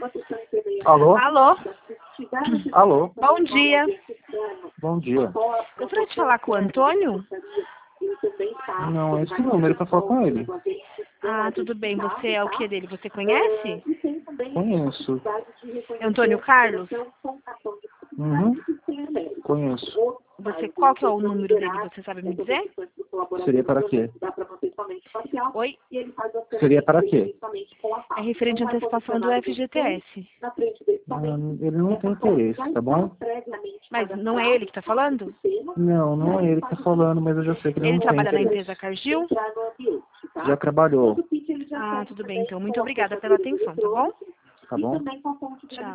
Alô? Alô? Alô? Bom dia. Bom dia. Gostaria de falar com o Antônio? Não, é esse número para falar com ele. Ah, tudo bem. Você é o que dele? Você conhece? Conheço. Antônio Carlos? Uhum. Conheço. Qual que é o número dele? Você sabe me dizer? Seria para quê? Oi? Seria para quê? É referente à antecipação do FGTS. Ele não tem interesse, tá bom? Mas não é ele que está falando? Não, não é ele que está falando, mas eu já sei que ele Ele não tem trabalha na interesse. empresa Cargill? Já trabalhou, Ah, tudo bem. Então, muito obrigada pela atenção, tá bom? tá bom? Tchau.